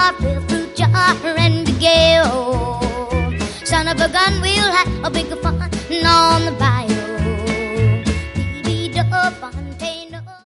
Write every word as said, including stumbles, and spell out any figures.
jar, real fruit jar, and a gale. Son of a gun, we'll have a big fun on the